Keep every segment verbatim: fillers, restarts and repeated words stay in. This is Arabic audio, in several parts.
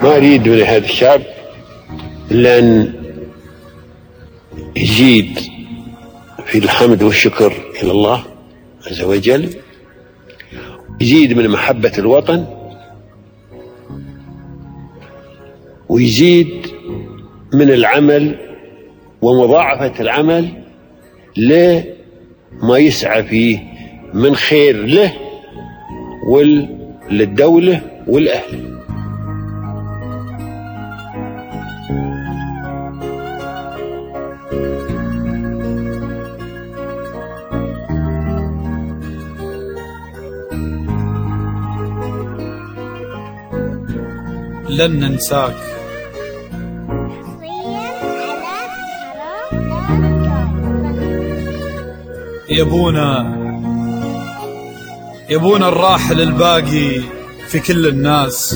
ما أريد من هذا الشعب إلا أن يزيد في الحمد والشكر إلى الله عز وجل، يزيد من محبة الوطن، ويزيد من العمل ومضاعفة العمل لما يسعى فيه من خير له وللدولة والأهل. لن ننساك. يبونا يبونا الراحل الباقي في كل الناس،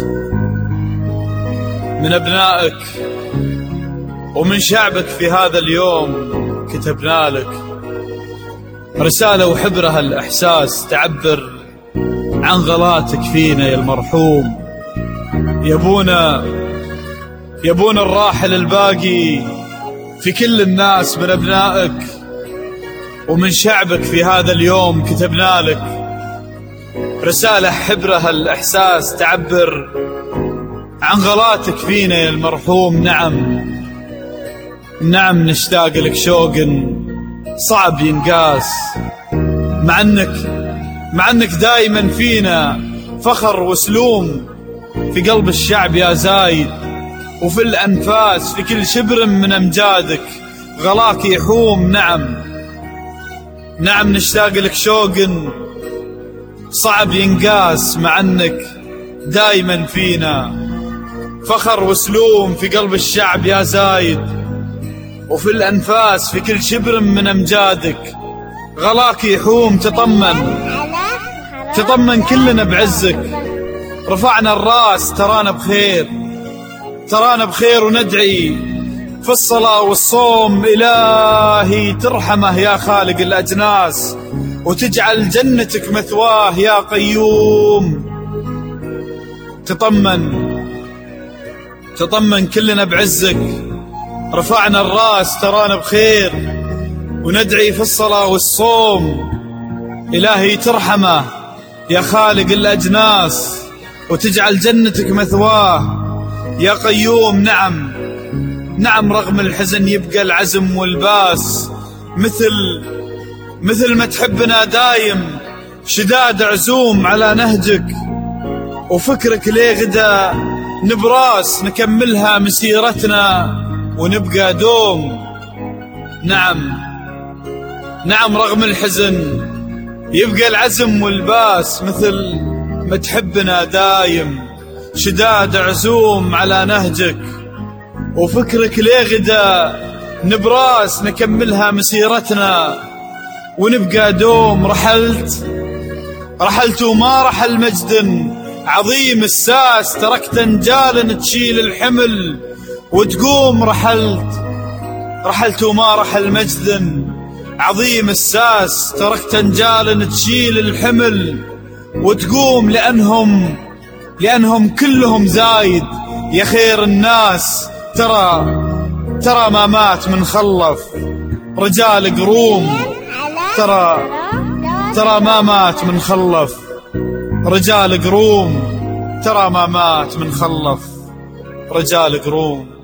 من أبنائك ومن شعبك في هذا اليوم كتبنا لك رسالة وحبرها الإحساس تعبر عن غلاتك فينا يا المرحوم. يبونا يبونا الراحل الباقي في كل الناس، من أبنائك ومن شعبك في هذا اليوم كتبنا لك رسالة حبرها الإحساس تعبر عن غلاتك فينا يا المرحوم. نعم نعم نشتاق لك شوق صعب ينقاس، مع أنك مع أنك دايما فينا فخر وسلوم في قلب الشعب يا زايد، وفي الأنفاس في كل شبر من أمجادك غلاك يحوم. نعم نعم نشتاق لك شوق صعب ينقاس، مع أنك دايما فينا فخر وسلوم في قلب الشعب يا زايد، وفي الأنفاس في كل شبر من أمجادك غلاك يحوم. تطمن تطمن كلنا بعزك، رفعنا الراس ترانا بخير، ترانا بخير وندعي في الصلاة والصوم إلهي ترحمه يا خالق الأجناس، وتجعل جنتك مثواه يا قيوم. تطمن تطمن كلنا بعزك، رفعنا الراس ترانا بخير وندعي في الصلاة والصوم إلهي ترحمه يا خالق الأجناس، وتجعل جنتك مثواه يا قيوم. نعم نعم رغم الحزن يبقى العزم والباس، مثل مثل ما تحبنا دايم شداد عزوم على نهجك، وفكرك ليه غدا نبراس نكملها مسيرتنا ونبقى دوم. نعم نعم رغم الحزن يبقى العزم والباس، مثل ما تحبنا دايم شداد عزوم على نهجك، وفكرك ليه غدا نبراس نكملها مسيرتنا ونبقى دوم. رحلت رحلت وما رحل مجد عظيم الساس، تركت انجالا تشيل الحمل وتقوم. رحلت رحلت وما رحل مجد عظيم الساس، تركت انجالا تشيل الحمل وتقوم، لأنهم لأنهم كلهم زايد يا خير الناس. ترى ترى ما مات من خلف رجال قروم، ترى ترى ما مات من خلف رجال قروم، ترى ما مات من خلف رجال قروم.